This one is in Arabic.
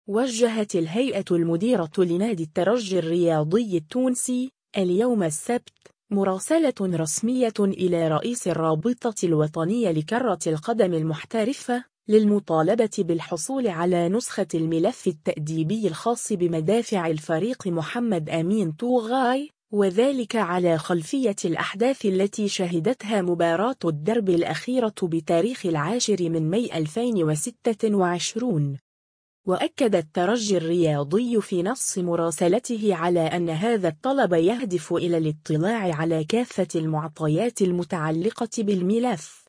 وجهت الهيئة المديرة لنادي الترجي الرياضي التونسي اليوم السبت مراسلة رسمية إلى رئيس الرابطة الوطنية لكرة القدم المحترفة للمطالبة بالحصول على نسخة الملف التأديبي الخاص بمدافع الفريق محمد أمين طوغاي، وذلك على خلفية الأحداث التي شهدتها مباراة الدربي الأخيرة بتاريخ 10 من ماي 2026. وأكد الترجي الرياضي في نص مراسلته على أن هذا الطلب يهدف إلى الاطلاع على كافة المعطيات المتعلقة بالملف.